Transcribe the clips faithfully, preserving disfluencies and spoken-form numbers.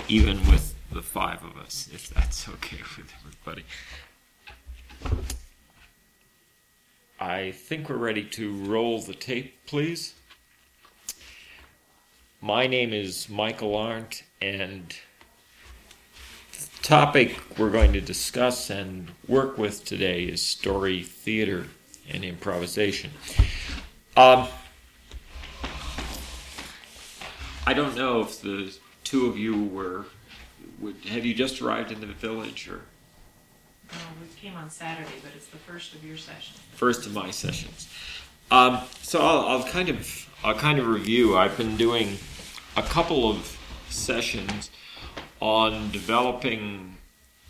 even with the five of us, if that's okay with everybody. I think we're ready to roll the tape, please. My name is Michael Arndt, and the topic we're going to discuss and work with today is story theater and improvisation. Um, I don't know if the two of you were, would, have you just arrived in the village, or? No, we came on Saturday, but it's the first of your sessions. First of my sessions. Um, so I'll, I'll kind of I'll kind of review. I've been doing a couple of sessions on developing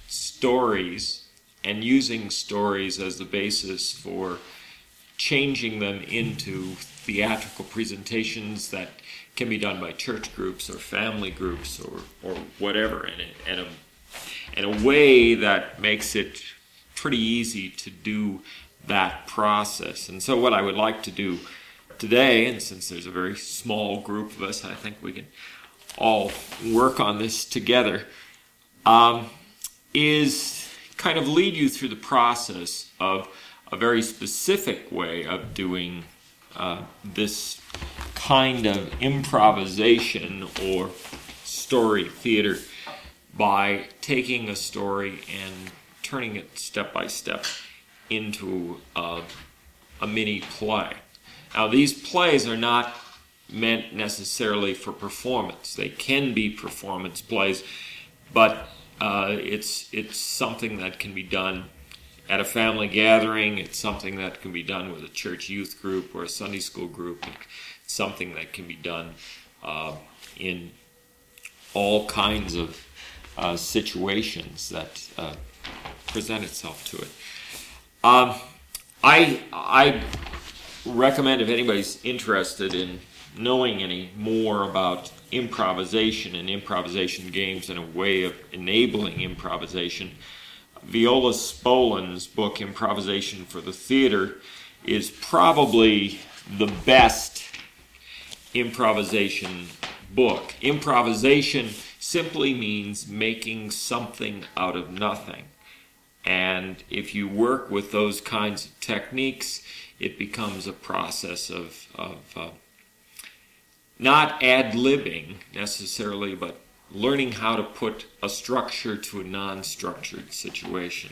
stories and using stories as the basis for changing them into theatrical presentations that can be done by church groups or family groups or, or whatever, and a, and, a, and a way that makes it pretty easy to do that process. And so what I would like to do today, and since there's a very small group of us, I think we can all work on this together, um, is kind of lead you through the process of a very specific way of doing uh, this kind of improvisation or story theater by taking a story and turning it step by step into a, a mini play. Now, these plays are not meant necessarily for performance. They can be performance plays, but uh, it's it's something that can be done at a family gathering. It's something that can be done with a church youth group or a Sunday school group. It's something that can be done uh, in all kinds of uh, situations that uh, present itself to it. Um, I I recommend, if anybody's interested in knowing any more about improvisation and improvisation games and a way of enabling improvisation, Viola Spolin's book, Improvisation for the Theater, is probably the best improvisation book. Improvisation simply means making something out of nothing. And if you work with those kinds of techniques, it becomes a process of, of uh, not ad-libbing necessarily, but learning how to put a structure to a non-structured situation.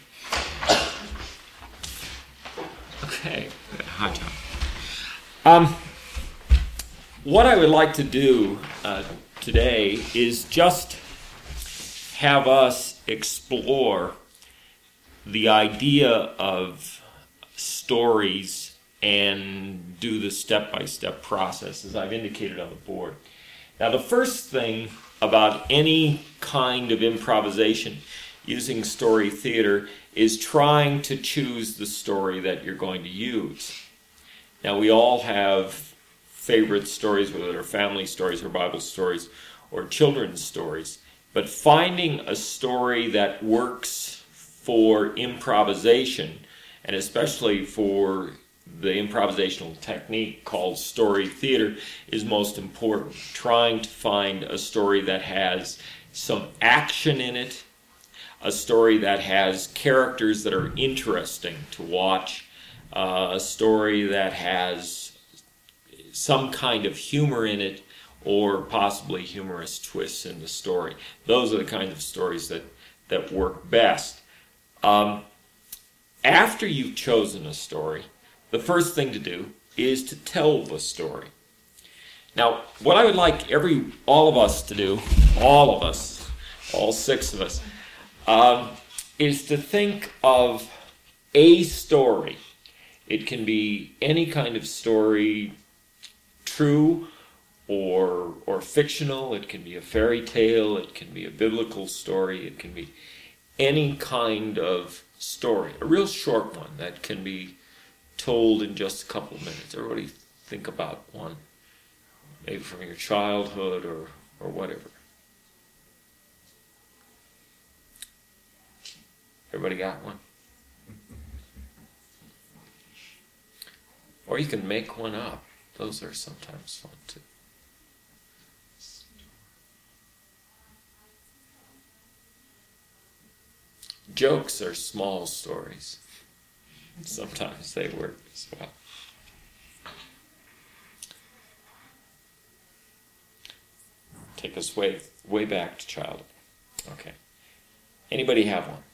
Okay, hi John. Um, what I would like to do uh, today is just have us explore the idea of stories and do the step-by-step process, as I've indicated on the board. Now, the first thing about any kind of improvisation using story theater is trying to choose the story that you're going to use. Now, we all have favorite stories, whether they're family stories or Bible stories or children's stories, but finding a story that works for improvisation, and especially for the improvisational technique called story theater, is most important. Trying to find a story that has some action in it, a story that has characters that are interesting to watch, uh, a story that has some kind of humor in it, or possibly humorous twists in the story. Those are the kinds of stories that, that work best. Um, after you've chosen a story, the first thing to do is to tell the story. Now, what I would like every, all of us to do, all of us, all six of us, um, is to think of a story. It can be any kind of story, true or or fictional. It can be a fairy tale. It can be a biblical story. It can be any kind of story, a real short one that can be told in just a couple of minutes. Everybody think about one, maybe from your childhood or, or whatever. Everybody got one? Or you can make one up. Those are sometimes fun too. jokes are small stories. Sometimes they work as well. Take us way, way back to childhood. Okay. Anybody have one?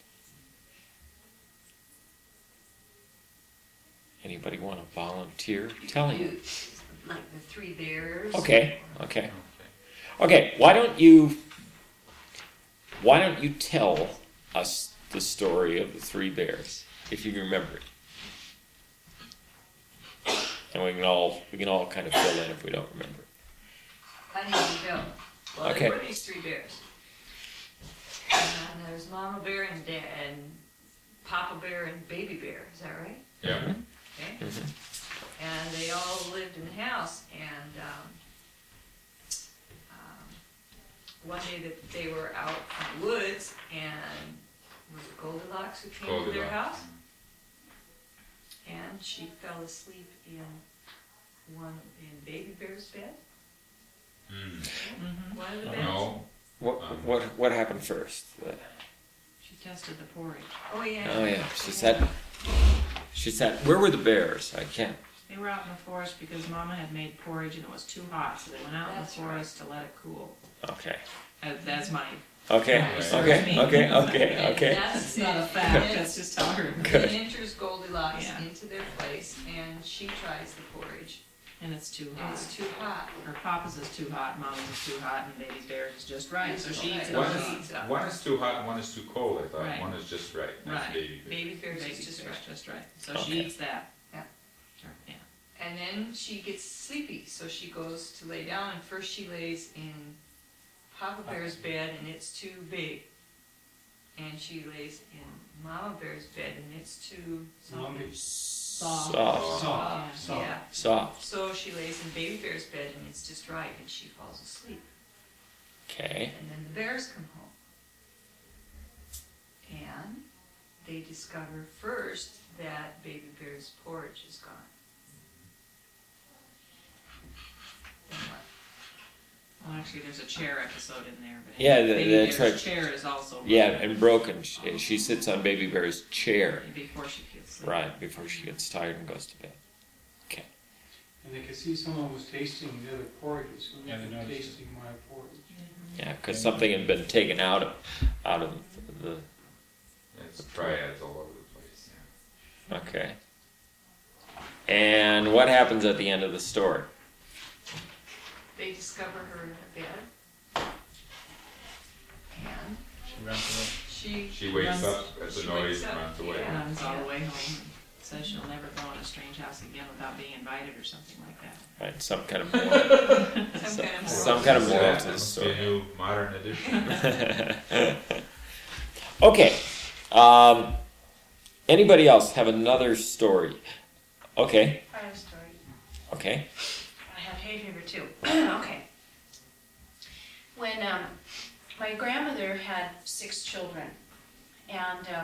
Anybody want to volunteer? Tell you. Like the Three Bears. Okay, okay. Okay, why don't you why don't you tell us the story of the Three Bears, if you remember it. And we can all we can all kind of fill in if we don't remember it. I need to go. Well, Okay. there were these three bears. And there's Mama Bear and Dad and Papa Bear and Baby Bear. Is that right? Yeah. Okay. Mm-hmm. And they all lived in the house. And um, um, one day that they were out in the woods, and was it Goldilocks who came to their Goldilocks. house? And she fell asleep in one in Baby Bear's bed. Mm. Mhm. One of the beds. No. What what what happened first? The- She tested the porridge. Oh yeah. oh yeah, she said she said where were the bears? I can't. They were out in the forest because Mama had made porridge and it was too hot, so they went out That's in the forest to let it cool. Okay. Uh, that's my. Okay. Right. Okay. Okay. Okay. Okay. That's That's not a it. fact. And That's just how I heard. then Good. enters Goldilocks Yeah. into their place, and she tries the porridge, And it's too and hot. it's too hot. Her Papa's is too hot, Mama's is too hot, and Baby's Bear's is just right. So she eats it One all. One is- Right. eats up. is, one is too hot and one is too cold, I thought. Right. One is just right. That's Right. baby. Baby Bear's Baby's is just Bear's right. just right. So Okay. she eats that. Yeah. Yeah. And then she gets sleepy, so she goes to lay down, and first she lays in Papa Bear's bed, and it's too big. And she lays in Mama Bear's bed, and it's too something. Soft. Soft. Soft, Soft. yeah. Soft. So she lays in Baby Bear's bed, and it's just right, and she falls asleep. Okay. And then the bears come home. And they discover first that Baby Bear's porridge is gone. Then what? Well, actually, there's a chair episode in there. But Yeah, th- Baby that's Bear's right. chair is also Yeah, and broken. She, she sits on Baby Bear's chair. before she gets asleep. Right, before she gets tired and goes to bed. Okay. And they could see someone was tasting the other porridges, so Yeah, they they were noticed it. tasting my porridge. Yeah, because something had been taken out of out of the. It's triads all over the place. Yeah. Okay. And what happens at the end of the story? They discover her in the bed. And She ran away. she, She wakes Runs- up at the she noise wakes and up, runs away. yeah. Runs all the way home and says she'll never go in a strange house again without being invited or something like that. Right, some kind of moral. some kind of Some kind of moral Yeah, to the must be story. a new modern edition. Okay. Um, anybody else have another story? Okay. I have a story. Okay. I have hay fever too. Okay. When um, my grandmother had six children, and um,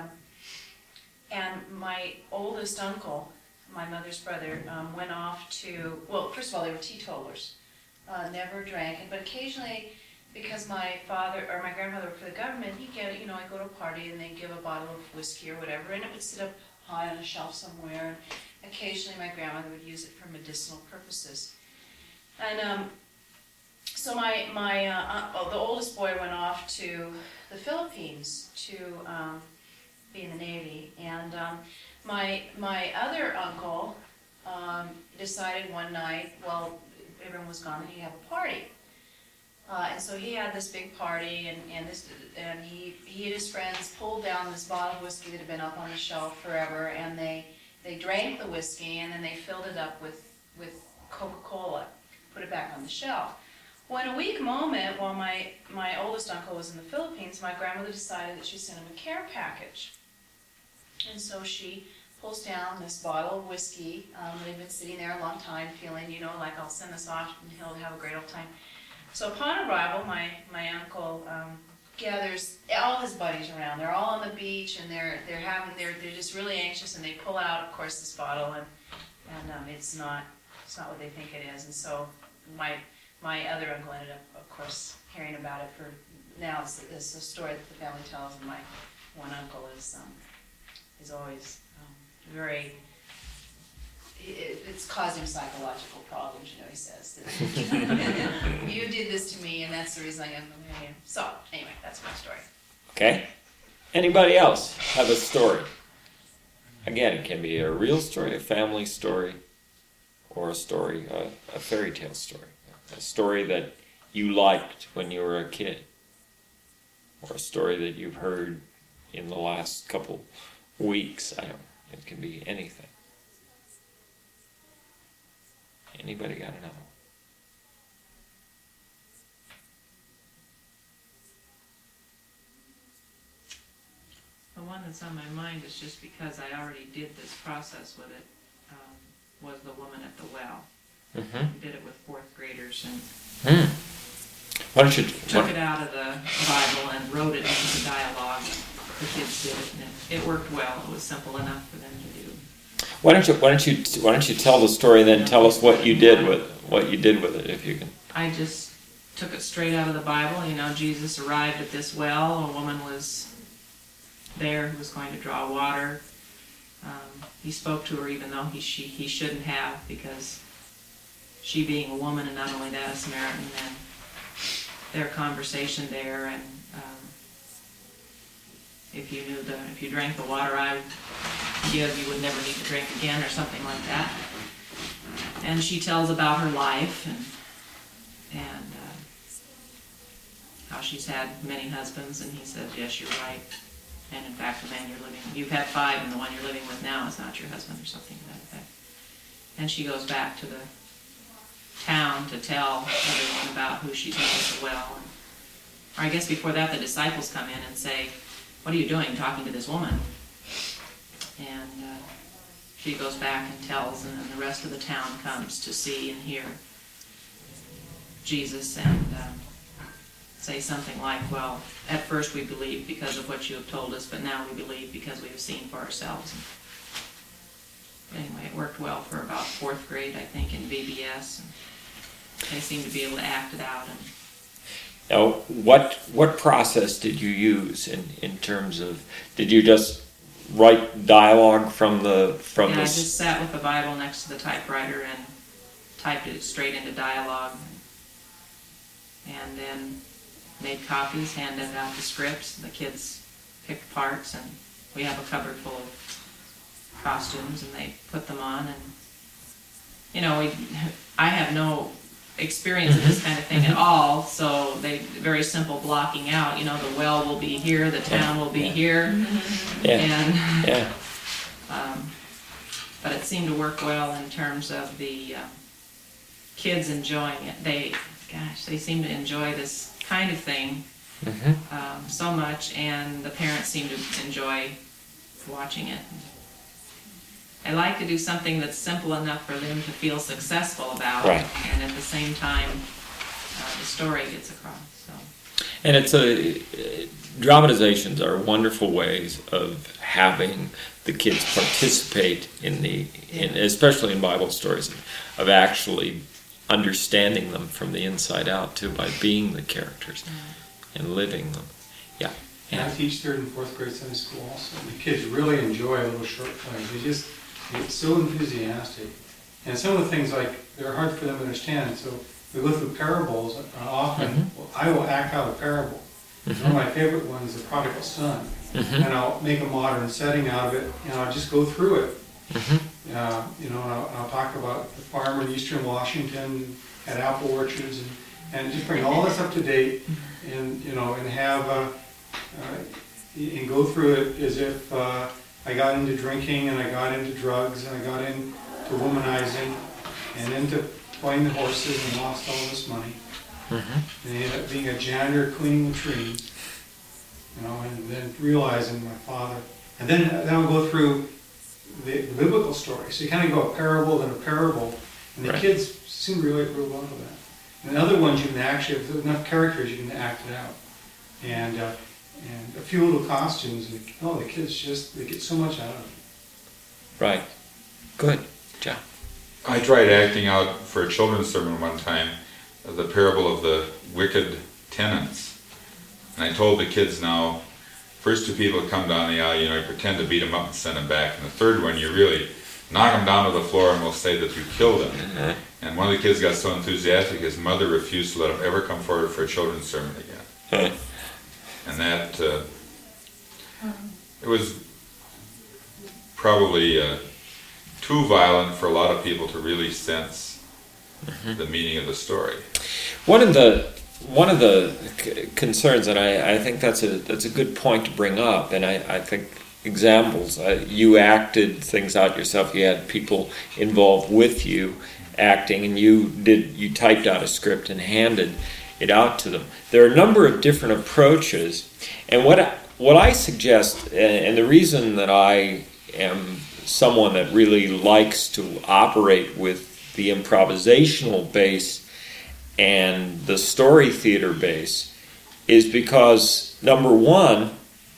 and my oldest uncle, my mother's brother, um, went off to, well, first of all, they were teetotalers, uh, never drank, but occasionally, because my father or my grandfather worked for the government, he'd get, you know, I'd go to a party and they'd give a bottle of whiskey or whatever, and it would sit up high on a shelf somewhere. And occasionally, my grandmother would use it for medicinal purposes. And um, so my my uh, uh, oh, the oldest boy went off to the Philippines to um, be in the Navy, and um, my my other uncle um, decided one night, while everyone was gone, that he'd have a party. Uh, and so he had this big party, and, and this and he he and his friends pulled down this bottle of whiskey that had been up on the shelf forever, and they they drank the whiskey, and then they filled it up with with Coca-Cola, put it back on the shelf. Well, in a weak moment, while my my oldest uncle was in the Philippines, my grandmother decided that she'd send him a care package, and so she pulls down this bottle of whiskey um, that had been sitting there a long time, feeling, you know, like I'll send this off and he'll have a great old time. So upon arrival, my, my uncle um, gathers all his buddies around. They're all on the beach, and they're they're having they're they're just really anxious, and they pull out, of course, this bottle, and and um, it's not it's not what they think it is. And so my my other uncle ended up, of course, hearing about it. For now, it's, it's a story that the family tells, and my one uncle is, um, is always, um, very, it, it's caused him psychological problems, you know, he says. That, you did this to me, and that's the reason I am the way I am. So, anyway, that's my story. Okay. Anybody else have a story? Again, it can be a real story, a family story, or a story, a, a fairy tale story. A story that you liked when you were a kid. Or a story that you've heard in the last couple weeks. I don't, it can be anything. Anybody got another one? The one that's on my mind is just because I already did this process with it, um, was the woman at the well. Mm-hmm. I did it with fourth graders and Hmm. Why don't you... took why- it out of the Bible and wrote it into the dialogue. The kids did it, and it, it worked well. It was simple enough for them to do. Why don't you why don't you why don't you tell the story and then tell us what you did with what you did with it, if you can. I just took it straight out of the Bible. You know, Jesus arrived at this well. A woman was there who was going to draw water. Um, he spoke to her even though he she he shouldn't have, because she being a woman, and not only that, a Samaritan, and their conversation there, and um, if you knew the if you drank the water I would give, you would never need to drink again, or something like that. And she tells about her life and and uh, how she's had many husbands, and he said, yes, you're right. And in fact, the man you're living, you've had five, and the one you're living with now is not your husband, or something to that effect. And she goes back to the town to tell everyone about who she's met at the well. And, or I guess before that, the disciples come in and say, what are you doing talking to this woman? And uh, she goes back and tells, and then the rest of the town comes to see and hear Jesus, and um, say something like, well, at first we believed because of what you have told us, but now we believe because we have seen for ourselves. And anyway, it worked well for about fourth grade, I think, in V B S. And they seemed to be able to act it out. And Now, what what process did you use in, in terms of, did you just write dialogue from the from yeah, I this? just sat with the Bible next to the typewriter and typed it straight into dialogue, and then made copies, handed out the scripts. The kids picked parts, and we have a cupboard full of costumes, and they put them on. And you know, we I have no experience in this kind of thing at all, so they very simple blocking out. You know, the well will be here, the town will be Yeah. here, Yeah, and yeah. um, but it seemed to work well in terms of the um, kids enjoying it. They, gosh, they seem to enjoy this kind of thing Mm-hmm. um, so much, and the parents seem to enjoy watching it. I like to do something that's simple enough for them to feel successful about, Right. and at the same time, uh, the story gets across. So. And it's a uh, dramatizations are wonderful ways of having the kids participate in the, in, especially in Bible stories, of actually understanding them from the inside out too, by being the characters and living them. Yeah. And I teach third and fourth grade Sunday school also. The kids really enjoy little short plays. They just get so enthusiastic. And some of the things, like, they're hard for them to understand. So we go through parables. Uh, often, Mhm. well, I will act out a parable. Mhm. One of my favorite ones is the prodigal son. Mhm. And I'll make a modern setting out of it, and I'll just go through it. Mhm. Uh, you know, and I'll, I'll talk about the farmer in eastern Washington had apple orchards, and, and just bring all this up to date, and you know, and have uh, uh, and go through it as if uh, I got into drinking, and I got into drugs, and I got into womanizing, and into playing the horses, and lost all this money, Mhm. and I ended up being a janitor cleaning the trees, you know, and then realizing my father, and then then I'll go through the, the biblical story. So you kind of go a parable then a parable, and the Right. kids seem to relate real well to that. And the other ones you can actually, if there's enough characters, you can act it out. And uh, and a few little costumes, and oh, the kids just, they get so much out of it. Right. Good. John. I tried acting out for a children's sermon one time, uh, the parable of the wicked tenants. And I told the kids now, first two people that come down the aisle, you know, you pretend to beat them up and send them back. And the third one, you really knock them down to the floor and we'll say that you killed them. Mm-hmm. And one of the kids got so enthusiastic, his mother refused to let him ever come forward for a children's sermon again. And that, uh, it was probably uh, too violent for a lot of people to really sense mm-hmm. the meaning of the story. One of the one of the c- concerns, and I, I think that's a that's a good point to bring up, and I, I think examples, uh, you acted things out yourself, you had people involved with you acting, and you did you typed out a script and handed it out to them. There are a number of different approaches, and what I, what I suggest, and the reason that I am someone that really likes to operate with the improvisational base and the story theater base, is because, number one,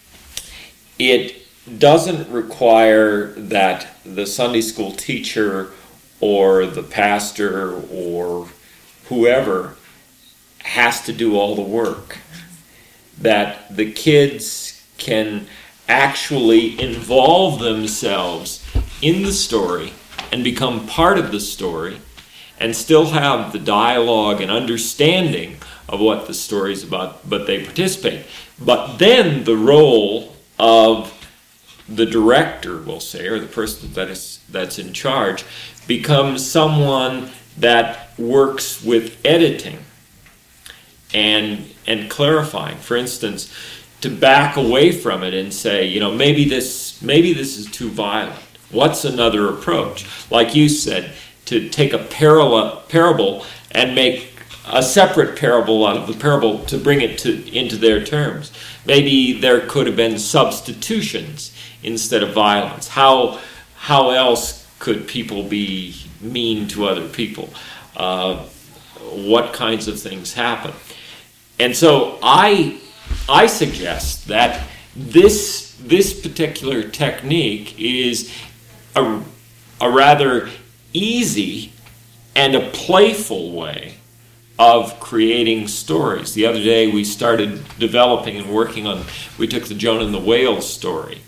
it doesn't require that the Sunday school teacher or the pastor or whoever has to do all the work. That the kids can actually involve themselves in the story and become part of the story and still have the dialogue and understanding of what the story is about, but they participate. But then the role of the director, we'll say, or the person that is that's in charge, becomes someone that works with editing and and clarifying. For instance, to back away from it and say, you know, maybe this maybe this is too violent. What's another approach? Like you said, to take a parallel parable and make a separate parable out of the parable to bring it to into their terms. Maybe there could have been substitutions instead of violence. How how else could people be mean to other people? Uh, what kinds of things happen? And so I I suggest that this this particular technique is a, a rather easy and a playful way of creating stories. The other day we started developing and working on, we took the Jonah and the Whale story,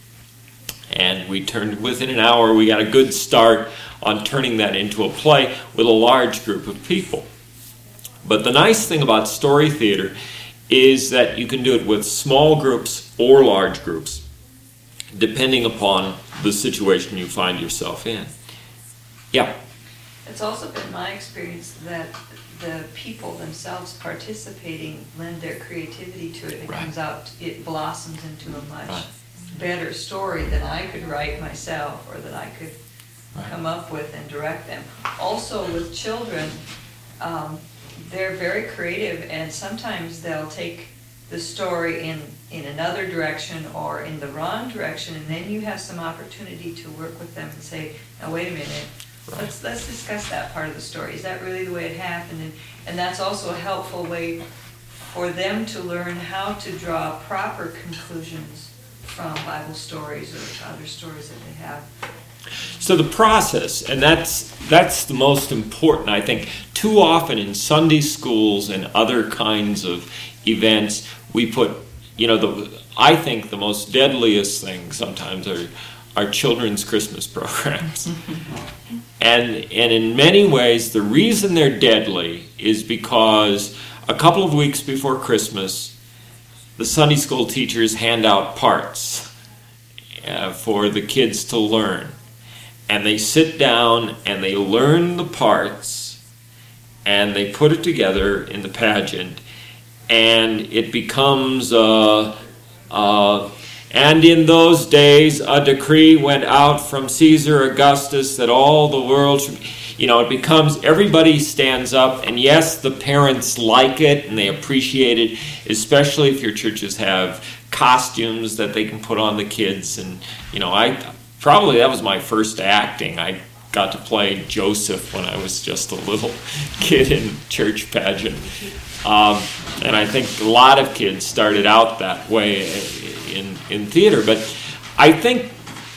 and we turned, within an hour we got a good start on turning that into a play with a large group of people. But the nice thing about story theater is that you can do it with small groups or large groups, depending upon the situation you find yourself in. Yeah. It's also been my experience that the people themselves participating lend their creativity to it. It right. comes out, it blossoms into a much right. better story than I could write myself or that I could right. come up with and direct them. Also with children, um, they're very creative, and sometimes they'll take the story in, in another direction or in the wrong direction, and then you have some opportunity to work with them and say, now wait a minute, right. let's let's discuss that part of the story. Is that really the way it happened? And, and that's also a helpful way for them to learn how to draw proper conclusions from Bible stories or other stories that they have. So the process, and that's that's the most important, I think. Too often in Sunday schools and other kinds of events, we put, you know, the I think the most deadliest thing sometimes are are children's Christmas programs. and and in many ways, the reason they're deadly is because a couple of weeks before Christmas, the Sunday school teachers hand out parts uh, for the kids to learn. And they sit down and they learn the parts and they put it together in the pageant, and it becomes uh, uh, and in those days a decree went out from Caesar Augustus that all the world should, you know, it becomes, everybody stands up, and yes, the parents like it and they appreciate it, especially if your churches have costumes that they can put on the kids. And, you know, I probably that was my first acting. I got to play Joseph when I was just a little kid in church pageant. Um, and I think a lot of kids started out that way in, in theater. But I think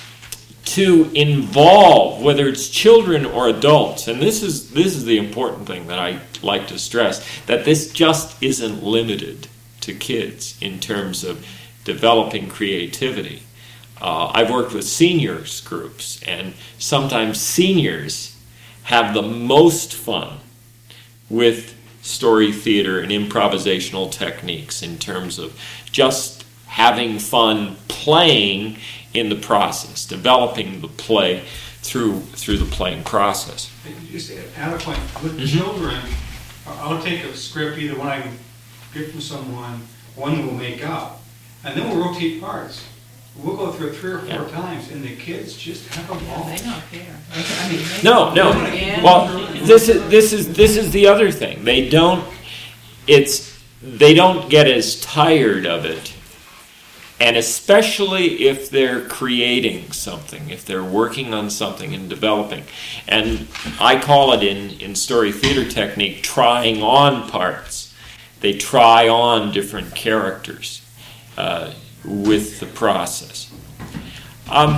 to involve, whether it's children or adults, and this is this is the important thing that I like to stress, that this just isn't limited to kids in terms of developing creativity. Uh, I've worked with seniors groups, and sometimes seniors have the most fun with story theater and improvisational techniques in terms of just having fun playing in the process, developing the play through through the playing process. Just add a point, with Mhm. children, I'll take a script, either one I can get from someone, one we'll make up, and then we'll rotate parts. We'll go through it three or four Yeah. times, and the kids just have a ball. They don't care. I mean, they- No, no. Yeah. Well, this is this is this is the other thing. They don't. It's they don't get as tired of it, and especially if they're creating something, if they're working on something and developing. And I call it in in story theater technique trying on parts. They try on different characters uh, with the process. Um,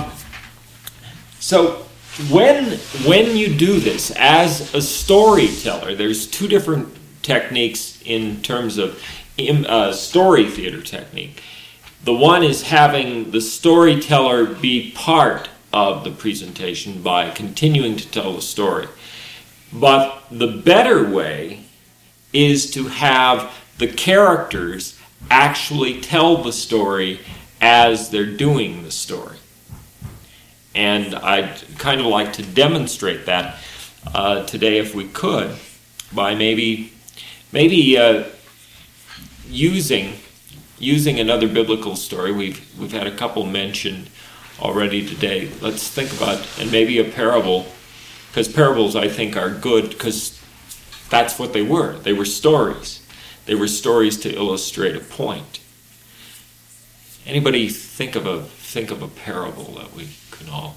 so when when you do this as a storyteller, there's two different techniques in terms of im- uh, story theater technique. The one is having the storyteller be part of the presentation by continuing to tell the story. But the better way is to have the characters actually tell the story as they're doing the story. And I'd kind of like to demonstrate that uh, today, if we could, by maybe maybe uh, using using another biblical story. We've we've had a couple mentioned already today. Let's think about, and maybe a parable, because parables I think are good because that's what they were. They were stories. They were stories to illustrate a point. Anybody think of a think of a parable that we can all?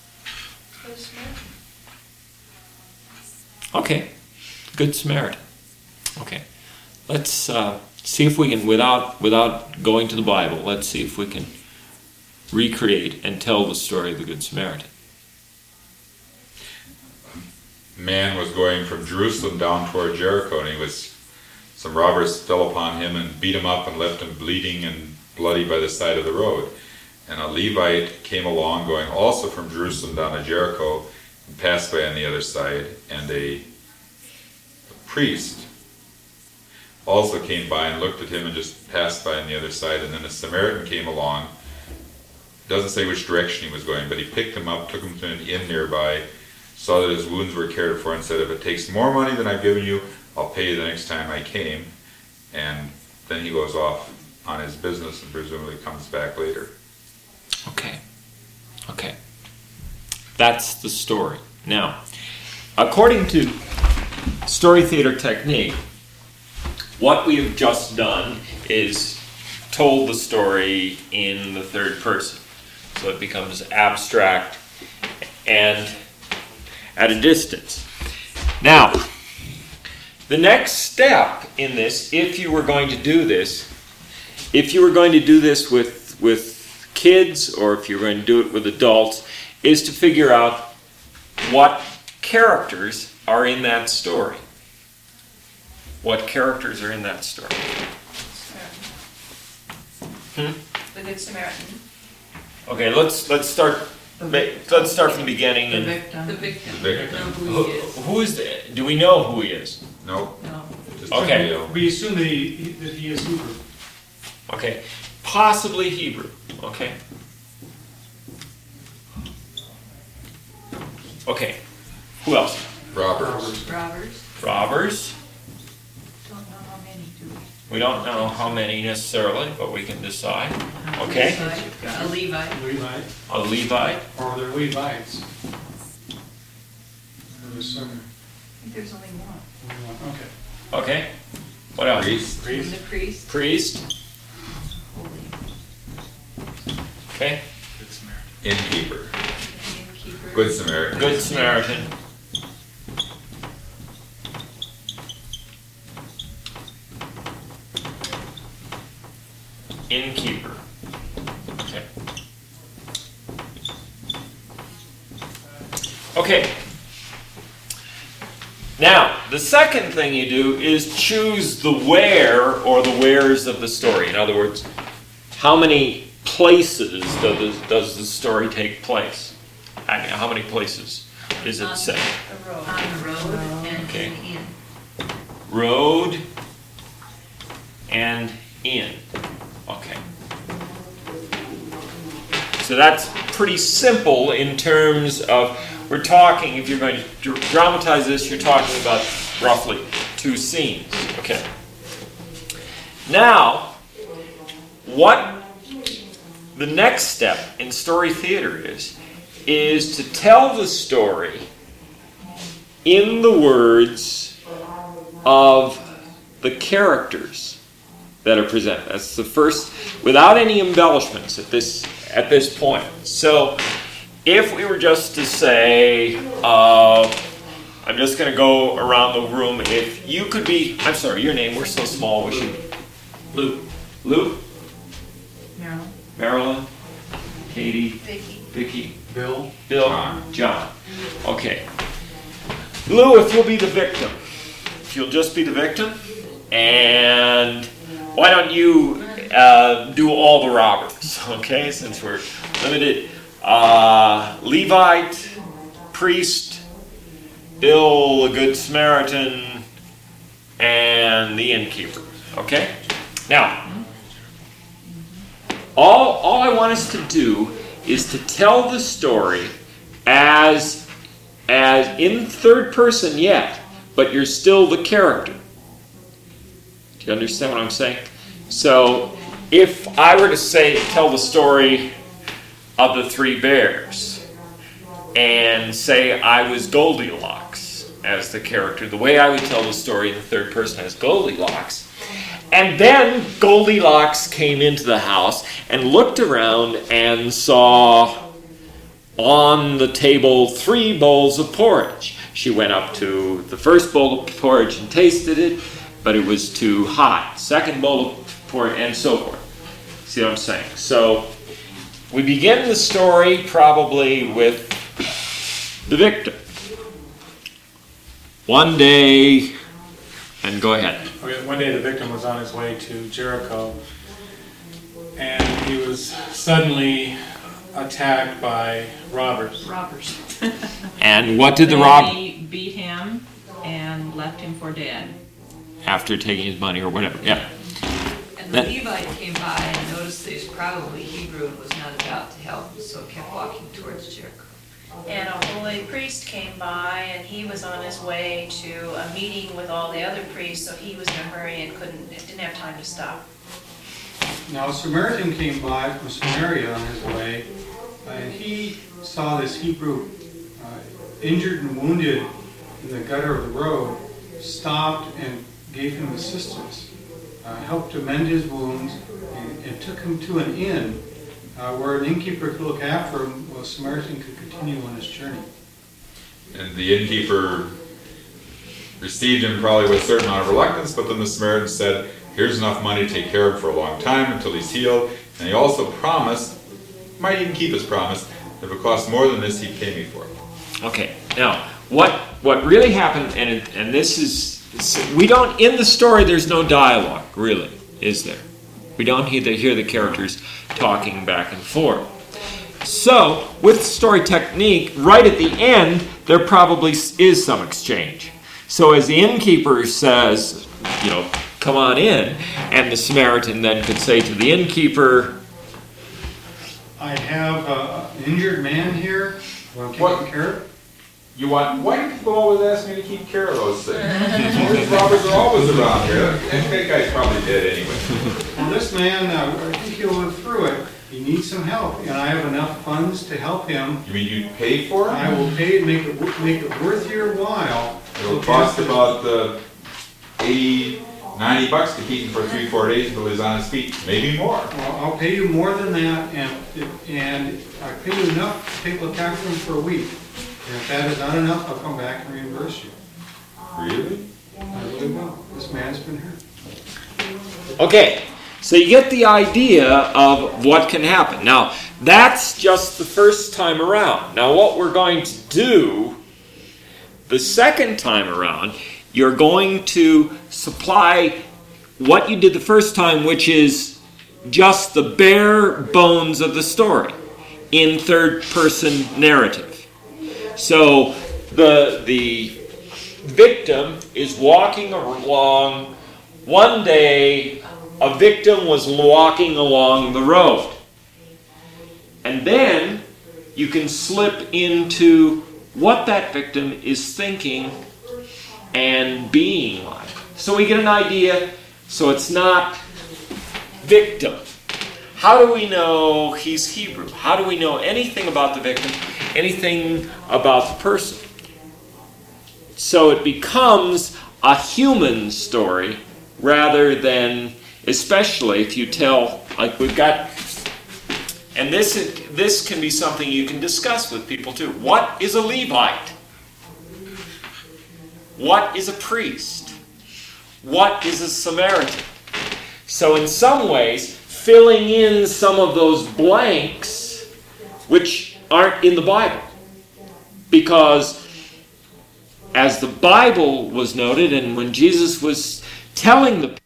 Okay, Good Samaritan. Okay, let's uh, see if we can, without without going to the Bible, let's see if we can recreate and tell the story of the Good Samaritan. Man was going from Jerusalem down toward Jericho, and he was some robbers fell upon him and beat him up and left him bleeding and bloody by the side of the road. And a Levite came along, going also from Jerusalem down to Jericho, and passed by on the other side. And a, a priest also came by and looked at him and just passed by on the other side. And then a Samaritan came along. Doesn't say which direction he was going, but he picked him up, took him to an inn nearby, saw that his wounds were cared for, and said, "If it takes more money than I've given you, I'll pay you the next time I came." And then he goes off on his business and presumably comes back later. Okay. Okay. That's the story. Now, according to story theater technique, what we have just done is told the story in the third person. So it becomes abstract and at a distance. Now, the next step in this, if you were going to do this, if you were going to do this with with kids, or if you're going to do it with adults, is to figure out what characters are in that story. What characters are in that story? Hmm? The Good Samaritan. Okay, let's let's start. Let's start from the beginning. The And victim. The victim. The victim. I don't know who, who he is. who is the, do we know who he is? No, No. just Okay. reveal. We assume that he, that he is Hebrew. Okay, possibly Hebrew. Okay. Okay. Who else? Robbers. Robbers. Robbers. Don't know how many do we? We don't know how many necessarily, but we can decide. Okay. A Levite. Levite, A Levite. or they're Levites. There was some, I think there's only one. okay. Okay. What else? Priest. And the priest. Priest. Holy. Okay. Innkeeper. Innkeeper. Good Samaritan. Good Samaritan. Innkeeper. Okay. Okay. Now, the second thing you do is choose the where or the wheres of the story. In other words, how many places does the, does the story take place? I mean, how many places is it set? The road. On the road and Okay. in the inn. Road and inn. Okay. So that's pretty simple in terms of, we're talking, if you're going to dr- dramatize this, you're talking about roughly two scenes. Okay. Now, what the next step in story theater is, is to tell the story in the words of the characters that are presented. That's the first, without any embellishments at this at this point. So, if we were just to say, uh, I'm just going to go around the room. If you could be, I'm sorry, your name. We're so small. We should. Lou. Lou. Marilyn? Marilyn. Katie. Vicky. Vicky. Bill? Bill. John. John. Okay. Lou, if you'll be the victim. If you'll just be the victim. And why don't you uh, do all the robbers, okay, since we're limited. Uh, Levite, priest, Bill, the Good Samaritan, and the innkeeper, okay? Now, all, all I want us to do is to tell the story as, as in third person yet, but you're still the character. Do you understand what I'm saying? So, if I were to say, tell the story of the three bears, and say I was Goldilocks as the character, the way I would tell the story in the third person as Goldilocks, and then Goldilocks came into the house and looked around and saw on the table three bowls of porridge. She went up to the first bowl of porridge and tasted it, but it was too hot. Second bowl of porridge, and so forth. See what I'm saying? So, we begin the story probably with the victim. One day, and go ahead. Okay, one day the victim was on his way to Jericho, and he was suddenly attacked by robbers. Robbers. And what did the robber, They beat him and left him for dead. after taking his money or whatever? Yeah. And the That- Levite came by and noticed that he was probably Hebrew and was not about to help, so kept walking towards Jericho. And a holy priest came by, and he was on his way to a meeting with all the other priests, so he was in a hurry and couldn't, didn't have time to stop. Now a Samaritan came by from Samaria on his way, uh, and he saw this Hebrew uh, injured and wounded in the gutter of the road, stopped and gave him assistance, uh, helped to mend his wounds, and, and took him to an inn uh, where an innkeeper could look after him while a Samaritan could continue on his journey. And the innkeeper received him probably with a certain amount of reluctance, but then the Samaritan said, here's enough money to take care of him for a long time until he's healed. And he also promised, might even keep his promise, if it costs more than this, he'd pay me for it. Okay. Now, what what really happened, and it, and this is, we don't, in the story there's no dialogue, really, is there? We don't hear the, hear the characters talking back and forth. So, with story technique, right at the end, there probably is some exchange. So as the innkeeper says, you know, come on in, and the Samaritan then could say to the innkeeper, I have uh, an injured man here, want to What? take care of. You want, why do people always ask me to keep care of those things? Those robbers are always around here. And that guy's probably dead anyway. Well, this man, uh, I think he'll live through it. He needs some help, and I have enough funds to help him. You mean you'd pay for I it? will pay, make it, wo- make it worth your while. It'll cost about uh, eighty, ninety bucks to keep him for three, four days until he's on his feet, maybe more. Well, I'll pay you more than that, and, and I pay you enough to take look after him for a week. And if that is not enough, I'll come back and reimburse you. Really? I really will. This man's been hurt. okay, so you get the idea of what can happen. Now, that's just the first time around. Now, what we're going to do the second time around, you're going to supply what you did the first time, which is just the bare bones of the story in third-person narrative. So the the victim is walking along. One day, a victim was walking along the road. And then you can slip into what that victim is thinking and being like. So we get an idea. So it's not victim. How do we know he's Hebrew? How do we know anything about the victim, anything about the person? So it becomes a human story rather than, especially if you tell, like we've got, and this is, this can be something you can discuss with people too. What is a Levite? What is a priest? What is a Samaritan? So in some ways, filling in some of those blanks which aren't in the Bible. Because as the Bible was noted, and when Jesus was telling the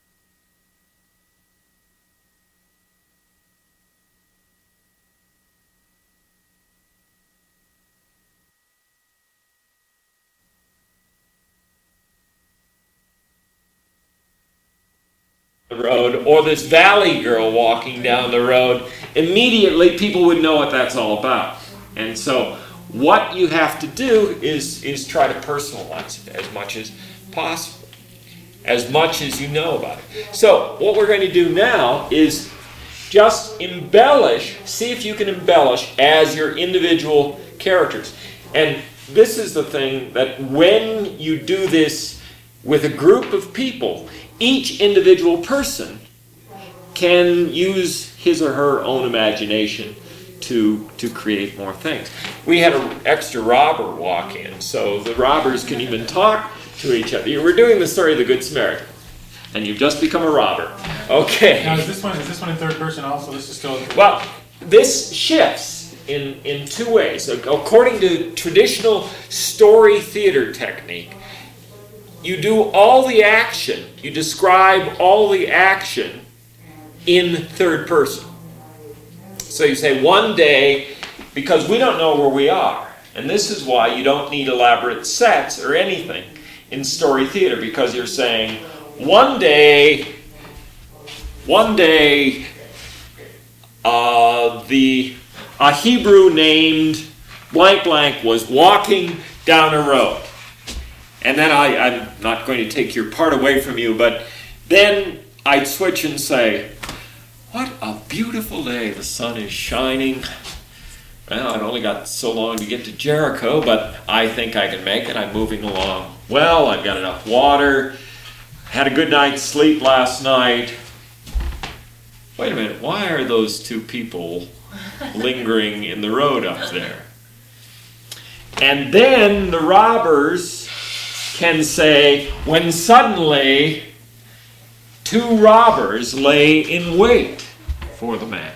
road, or this valley girl walking down the road, immediately people would know what that's all about. And so what you have to do is, is try to personalize it as much as possible, as much as you know about it. So what we're going to do now is just embellish, see if you can embellish as your individual characters. And this is the thing, that when you do this with a group of people, each individual person can use his or her own imagination to to create more things. We had an extra robber walk in, so the robbers can even talk to each other. We're doing the story of the Good Samaritan, and you've just become a robber. Okay. Now, is this one is this one in third person also? This is still. Well, this shifts in in two ways. According to traditional story theater technique, you do all the action, you describe all the action in third person. So you say, one day, because we don't know where we are. And this is why you don't need elaborate sets or anything in story theater, because you're saying, one day, one day, uh, the a Hebrew named blank blank was walking down a road. And then I, I'm not going to take your part away from you, but then I'd switch and say, what a beautiful day. The sun is shining. Well, I've only got so long to get to Jericho, but I think I can make it. I'm moving along well. I've got enough water. Had a good night's sleep last night. Wait a minute. Why are those two people lingering in the road up there? And then the robbers can say, when suddenly two robbers lay in wait for the man.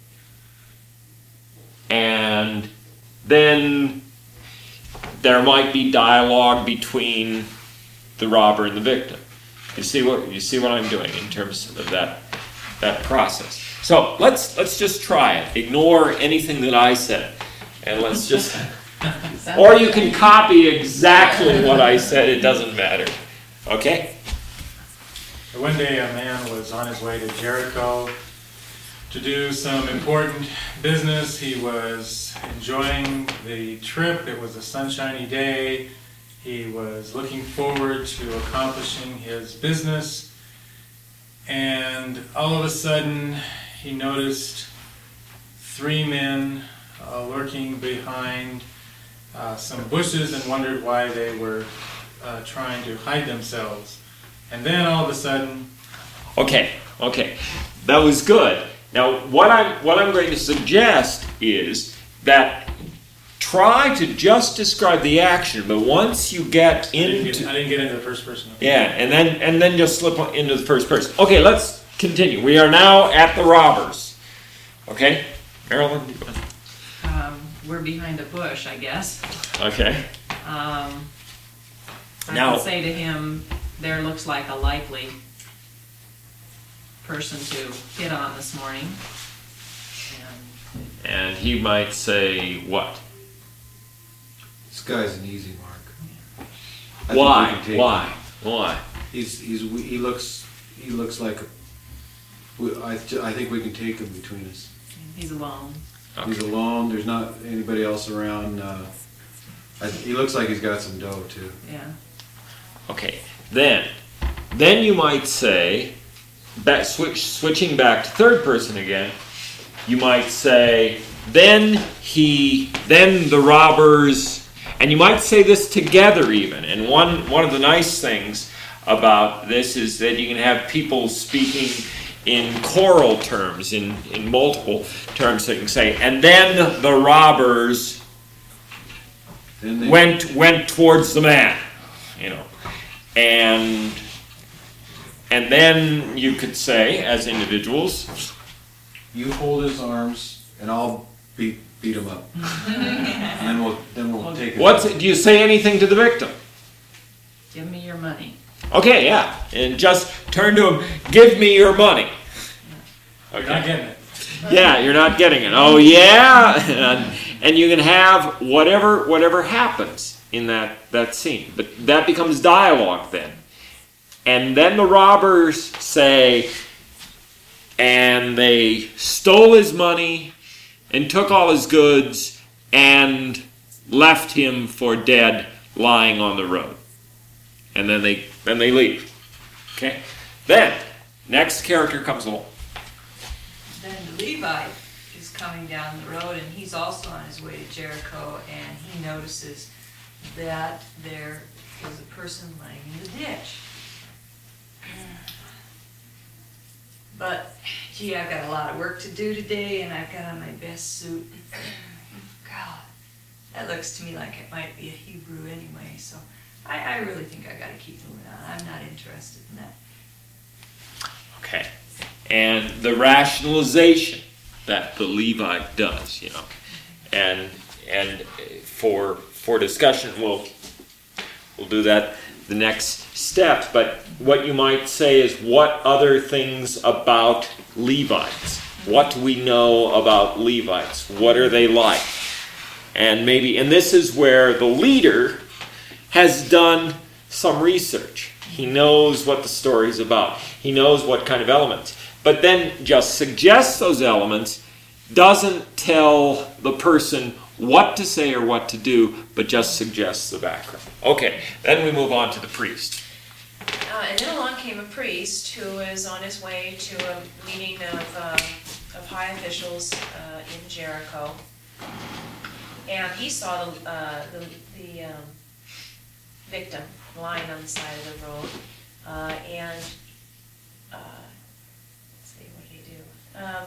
And then there might be dialogue between the robber and the victim. You see what you see what I'm doing in terms of that that process. So let's let's just try it. Ignore anything that I said, and let's just. Or you can copy exactly what I said. It doesn't matter. Okay? One day a man was on his way to Jericho to do some important business. He was enjoying the trip. It was a sunshiny day. He was looking forward to accomplishing his business. And all of a sudden, he noticed three men uh, lurking behind Uh, some bushes, and wondered why they were uh, trying to hide themselves. And then all of a sudden, okay, okay, that was good. Now, what I'm what I'm going to suggest is that try to just describe the action, but once you get I didn't into get, I didn't get into the first person. yeah, and then and then just slip into the first person. Okay, let's continue. We are now at the robbers. Okay, Marilyn. Um, we're behind a bush, I guess. Okay. Um, I Now- would say to him, there looks like a likely person to hit on this morning. And And he might say what? This guy's an easy mark. I think we Why? can take Why? him. Why? He's, he's, he looks, he looks like, a, we- I, ju- I think we can take him between us. he's alone. He's alone, there's not anybody else around, uh, I, he looks like he's got some dough too. Yeah. Okay. Then, then you might say, back, switch, switching back to third person again. You might say, then he, then the robbers, and you might say this together even. And one one of the nice things about this is that you can have people speaking in choral terms, in, in multiple terms. So you can say, and then the robbers Then they, went went towards the man, you know, and and then you could say, as individuals, you hold his arms and I'll beat, beat him up. And then we'll, then we'll take it. what's do you say anything to the victim? Give me your money. Okay, yeah, and just turn to him, give me your money. You're not getting it. Yeah, you're not getting it. Oh yeah, and, and you can have whatever whatever happens in that that scene, but that becomes dialogue then, and then the robbers say, and they stole his money and took all his goods and left him for dead lying on the road, and then they then they leave. Okay, then next character comes along. Then Levi is coming down the road, and he's also on his way to Jericho, and he notices that there is a person laying in the ditch. But, gee, I've got a lot of work to do today, and I've got on my best suit. God, that looks to me like it might be a Hebrew anyway, so I, I really think I gotta keep moving on. I'm not interested in that. Okay. And the rationalization that the Levite does, you know, and and for for discussion, we'll we'll do that the next step. But what you might say is, what other things about Levites? What do we know about Levites? What are they like? And maybe, and this is where the leader has done some research. He knows what the story's about. He knows what kind of elements. But then just suggests those elements, doesn't tell the person what to say or what to do, but just suggests the background. Okay, then we move on to the priest. Uh, and then along came a priest who was on his way to a meeting of, um, of high officials uh, in Jericho. And he saw the, uh, the, the um, victim lying on the side of the road. Uh, and, uh, let's see, what did he do? Um,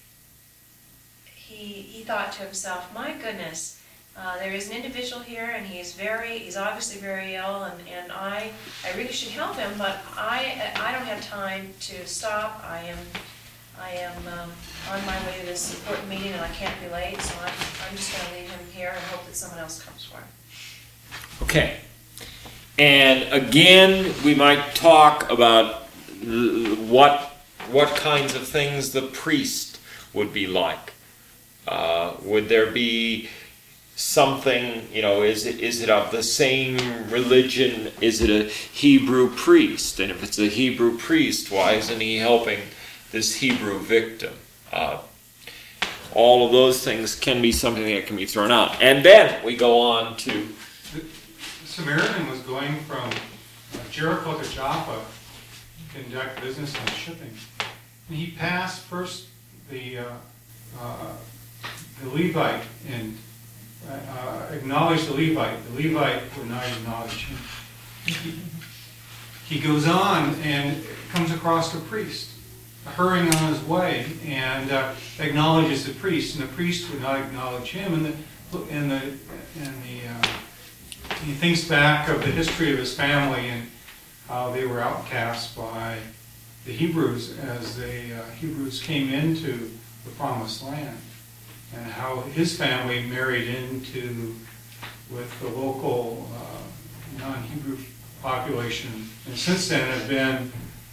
he, he thought to himself, my goodness, uh, there is an individual here, and he is very, he's obviously very ill, and, and I, I really should help him, but I, I don't have time to stop. I am, I am um, on my way to this important meeting, and I can't be late, so I'm, I'm just going to leave him here and hope that someone else comes for him. Okay. And again, we might talk about what what kinds of things the priest would be like. Uh, would there be something, you know, is it is it of the same religion? Is it a Hebrew priest? And if it's a Hebrew priest, why isn't he helping this Hebrew victim? Uh, all of those things can be something that can be thrown out. And then we go on to... The Samaritan was going from Jericho to Joppa to conduct business and shipping. And he passed first the, uh, uh, the Levite and uh, acknowledged the Levite. The Levite would not acknowledge him. He, he goes on and comes across the priest, hurrying on his way, and uh, acknowledges the priest, and the priest would not acknowledge him. And the, and the, and the uh, he thinks back of the history of his family and how they were outcast by the Hebrews as the uh, Hebrews came into the Promised Land, and how his family married into with the local uh, non-Hebrew population, and since then have been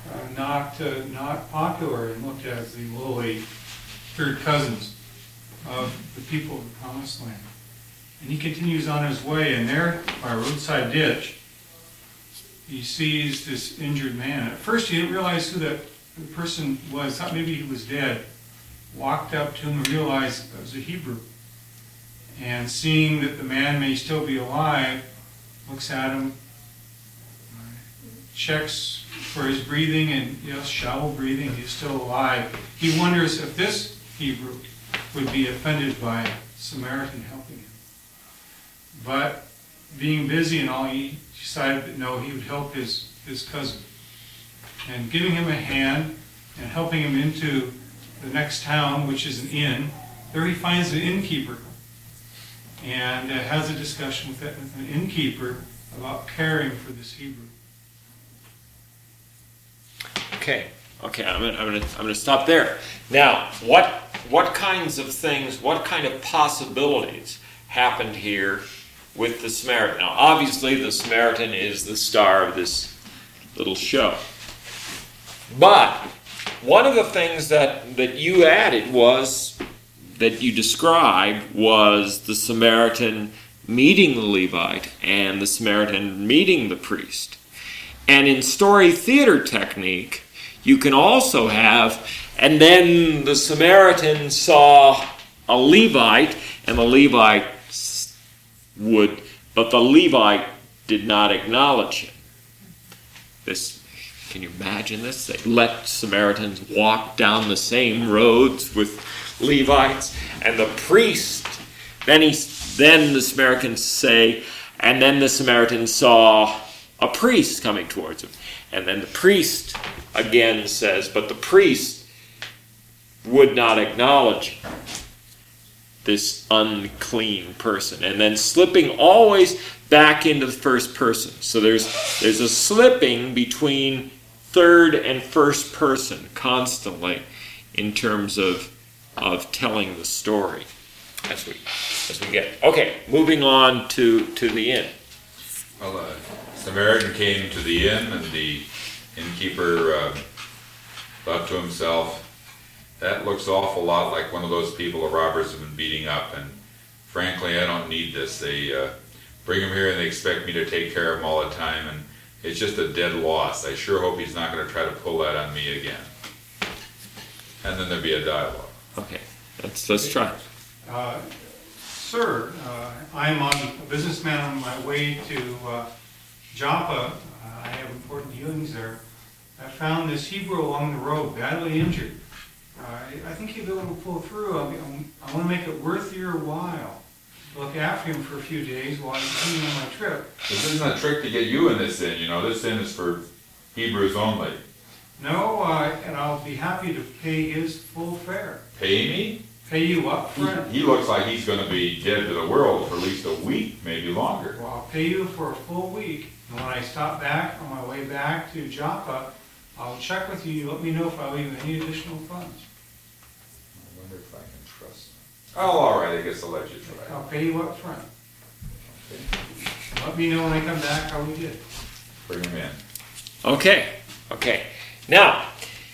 uh, not, uh, not popular and looked at as the lowly third cousins of the people of the Promised Land. And he continues on his way, and there, by a roadside ditch, he sees this injured man. At first he didn't realize who that the person was, thought maybe he was dead. Walked up to him and realized it was a Hebrew. And seeing that the man may still be alive, looks at him, checks for his breathing, and yes, shallow breathing, he's still alive. He wonders if this Hebrew would be offended by a Samaritan helping him. But being busy and all, he decided that no, he would help his, his cousin. And giving him a hand and helping him into the next town, which is an inn, there he finds an innkeeper and uh, has a discussion with, that, with an innkeeper about caring for this Hebrew. Okay, okay, I'm gonna, I'm gonna, I'm gonna stop there. Now, what, what kinds of things, what kind of possibilities happened here with the Samaritan? Now, obviously, the Samaritan is the star of this little show. But one of the things that, that you added was, that you described, was the Samaritan meeting the Levite and the Samaritan meeting the priest. And in story theater technique, you can also have, and then the Samaritan saw a Levite, and the Levite would, but the Levite did not acknowledge him. This, can you imagine this? They let Samaritans walk down the same roads with Levites, and the priest, then he, then the Samaritans say, and then the Samaritan saw a priest coming towards him. And then the priest again says, but the priest would not acknowledge this unclean person. And then slipping always back into the first person. So there's there's a slipping between third and first person constantly in terms of of telling the story as we as we get. Okay, moving on to, to the inn. Well, uh, Samaritan came to the inn, and the innkeeper uh, thought to himself, that looks awful lot like one of those people the robbers have been beating up, and frankly, I don't need this. They uh, bring him here and they expect me to take care of him all the time, and it's just a dead loss. I sure hope he's not going to try to pull that on me again. And then there'd be a dialogue. Okay, let's let's try. Uh, Sir, uh, I'm on a businessman on my way to uh, Joppa. Uh, I have important dealings there. I found this Hebrew along the road, badly injured. Uh, I, I think he'll be able to pull through. I, mean, I want to make it worth your while. Look after him for a few days while I continue on my trip. This isn't a trick to get you in this inn, you know. This inn is for Hebrews only. No, uh, and I'll be happy to pay his full fare. Pay me? Pay you up He, front. he looks like he's going to be dead to the world for at least a week, maybe longer. Well, I'll pay you for a full week. And when I stop back on my way back to Joppa, I'll check with you. You let me know if I leave any additional funds. I wonder if I can trust him. Oh, all right, I guess I'll let you try. I'll pay you up front. Okay. Let me know when I come back how we did. Bring him in. Okay, okay. Now,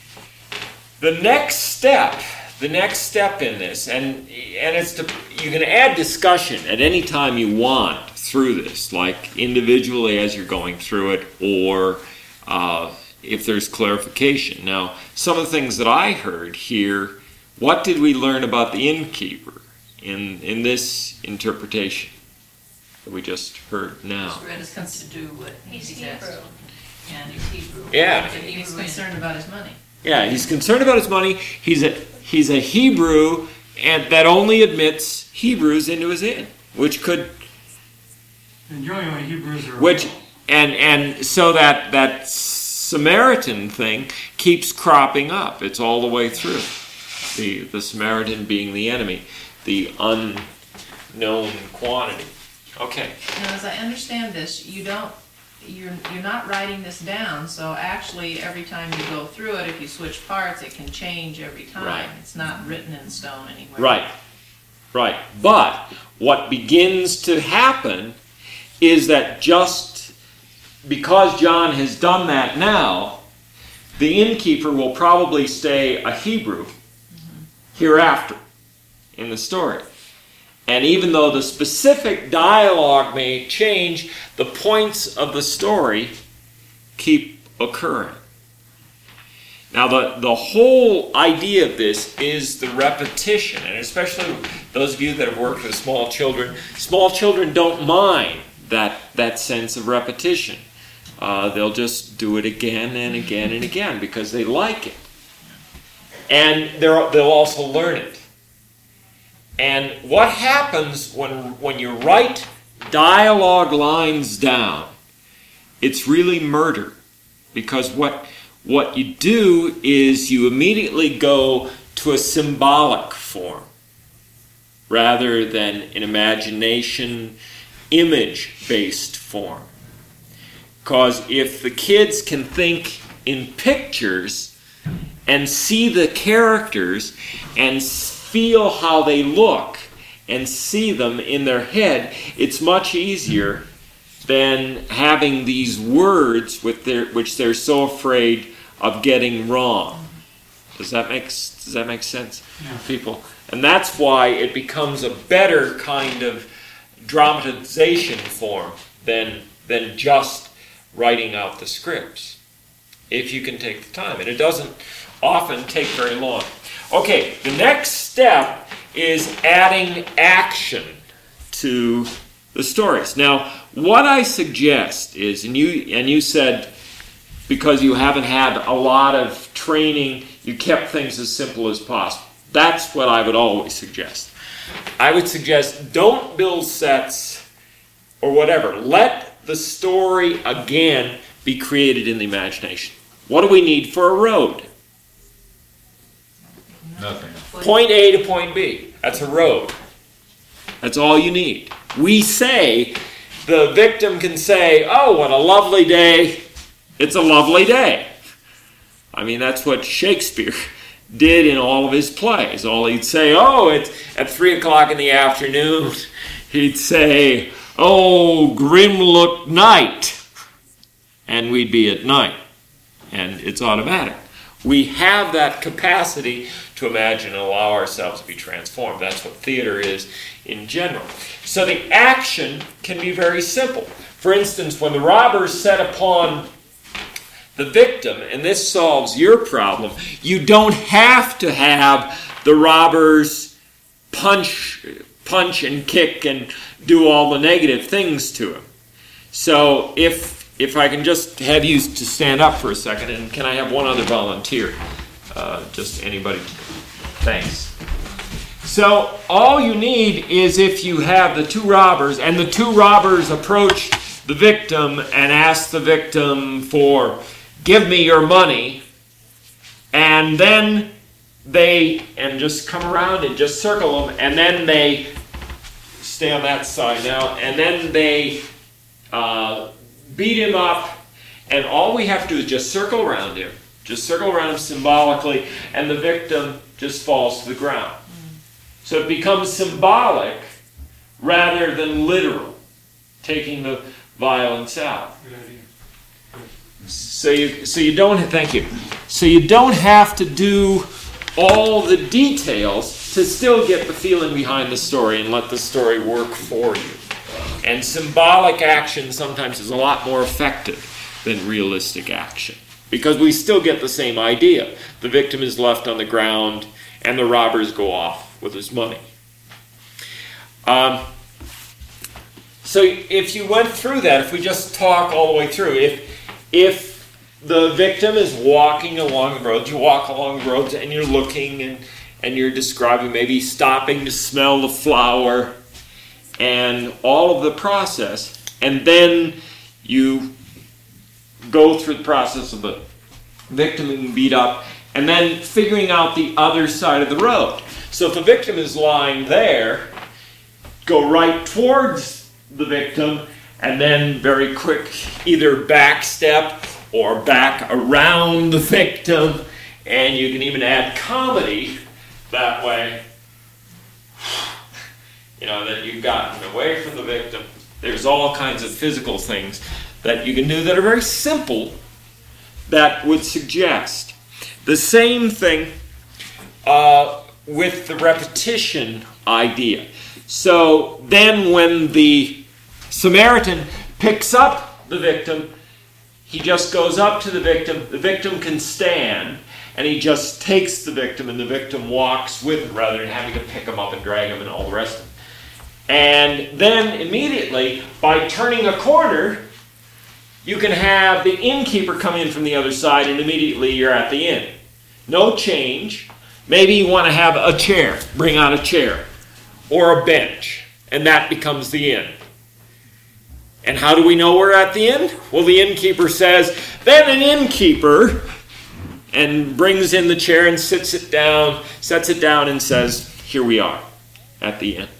the next step, the next step in this, and and it's to, you can add discussion at any time you want through this, like individually as you're going through it, or uh, if there's clarification. Now, some of the things that I heard here, what did we learn about the innkeeper in in this interpretation that we just heard now? Just reticence to do what He's he's asked. Hebrew. And he's Hebrew. Yeah. He's a He's Hebrew in. concerned about his money. Yeah, he's concerned about his money. He's a he's a Hebrew, and that only admits Hebrews into his inn, which could And generally only Hebrews are... which and and so that that Samaritan thing keeps cropping up. It's all the way through. The the Samaritan being the enemy, the unknown quantity. Okay. Now, as I understand this, you don't, you're, you're not writing this down, so actually, every time you go through it, if you switch parts, it can change every time. Right. It's not written in stone anywhere. Right. Right. But what begins to happen is that just because John has done that now, the innkeeper will probably stay a Hebrew hereafter in the story. And even though the specific dialogue may change, the points of the story keep occurring. Now, the, the whole idea of this is the repetition, and especially those of you that have worked with small children, small children don't mind that, that sense of repetition. Uh, they'll just do it again and again and again because they like it. And they're, they'll also learn it. And what happens when, when you write dialogue lines down, it's really murder. Because what, what you do is you immediately go to a symbolic form rather than an imagination, image-based form. Because if the kids can think in pictures and see the characters and feel how they look and see them in their head, it's much easier than having these words with their, which they're so afraid of getting wrong. Does that make, does that make sense, yeah. People? And that's why it becomes a better kind of dramatization form than, than just writing out the scripts, if you can take the time. And it doesn't often take very long. Okay, the next step is adding action to the stories. Now, what I suggest is, and you and you said because you haven't had a lot of training, you kept things as simple as possible. That's what I would always suggest. I would suggest don't build sets or whatever. Let the story again be created in the imagination. What do we need for a road? Nothing. Point A to point B. That's a road. That's all you need. We say, the victim can say, oh, what a lovely day. It's a lovely day. I mean, that's what Shakespeare did in all of his plays. All he'd say, oh, it's at three o'clock in the afternoon. He'd say, oh, grim look night. And we'd be at night. And it's automatic. We have that capacity to imagine and allow ourselves to be transformed. That's what theater is in general. So the action can be very simple. For instance, when the robbers set upon the victim, and this solves your problem, you don't have to have the robbers punch, punch and kick and do all the negative things to him. So if if I can just have you to stand up for a second, and can I have one other volunteer? Uh, just anybody. Thanks. So all you need is if you have the two robbers, and the two robbers approach the victim and ask the victim for, give me your money, and then they, and just come around and just circle them, and then they stay on that side now, and then they uh, beat him up, and all we have to do is just circle around him, just circle around him symbolically, and the victim just falls to the ground. So it becomes symbolic rather than literal, taking the violence out. Good idea. So you, so you don't, thank you. So you don't have to do all the details to still get the feeling behind the story and let the story work for you. And symbolic action sometimes is a lot more effective than realistic action, because we still get the same idea. The victim is left on the ground and the robbers go off with his money. Um, so if you went through that, if we just talk all the way through, if if the victim is walking along the road, you walk along the roads and you're looking and, and you're describing, maybe stopping to smell the flower and all of the process, and then you go through the process of the victim being beat up, and then figuring out the other side of the road. So if the victim is lying there, go right towards the victim, and then very quick either back step or back around the victim, and you can even add comedy that way. You know, that you've gotten away from the victim. There's all kinds of physical things that you can do that are very simple, that would suggest the same thing uh, with the repetition idea. So then when the Samaritan picks up the victim, he just goes up to the victim, the victim can stand, and he just takes the victim, and the victim walks with him rather than having to pick him up and drag him and all the rest of it. And then immediately, by turning a corner, you can have the innkeeper come in from the other side, and immediately you're at the inn. No change. Maybe you want to have a chair, bring out a chair, or a bench, and that becomes the inn. And how do we know we're at the inn? Well, the innkeeper says, then an innkeeper, and brings in the chair and sits it down, sets it down and says, here we are at the inn.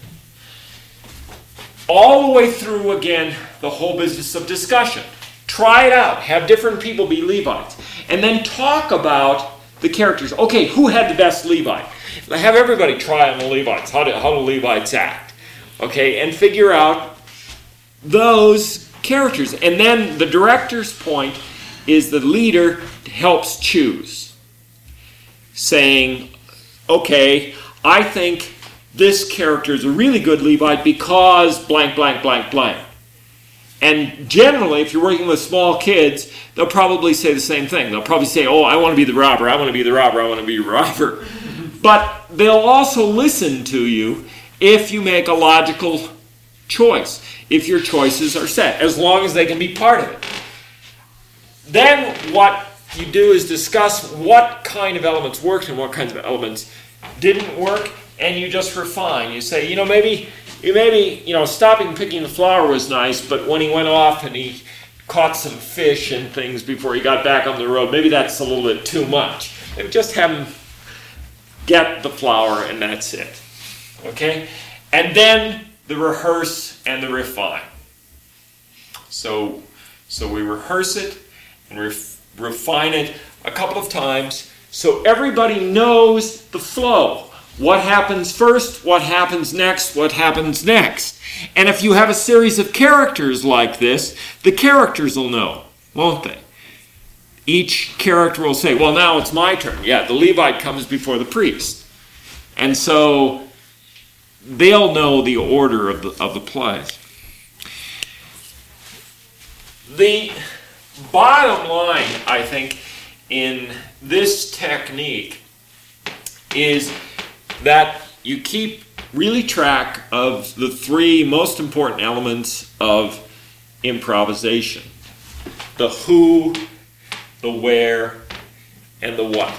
All the way through, again, the whole business of discussion. Try it out. Have different people be Levites. And then talk about the characters. Okay, who had the best Levite? Have everybody try on the Levites. How do, how do Levites act? Okay, and figure out those characters. And then the director's point is the leader helps choose. Saying, okay, I think this character is a really good Levite because blank, blank, blank, blank. And generally, if you're working with small kids, they'll probably say the same thing. They'll probably say, oh, I want to be the robber, I want to be the robber, I want to be the robber. But they'll also listen to you if you make a logical choice, if your choices are set, as long as they can be part of it. Then what you do is discuss what kind of elements worked and what kinds of elements didn't work, and you just refine. You say, you know, maybe, maybe, you know, stopping picking the flower was nice, but when he went off and he caught some fish and things before he got back on the road, maybe that's a little bit too much. Maybe just have him get the flower and that's it. Okay? And then the rehearse and the refine. So, so we rehearse it and ref, refine it a couple of times so everybody knows the flow. What happens first, what happens next, what happens next. And if you have a series of characters like this, the characters will know, won't they? Each character will say, well, now it's my turn. Yeah, the Levite comes before the priest. And so they'll know the order of the, of the plays. The bottom line, I think, in this technique is that you keep really track of the three most important elements of improvisation. The who, the where, and the what.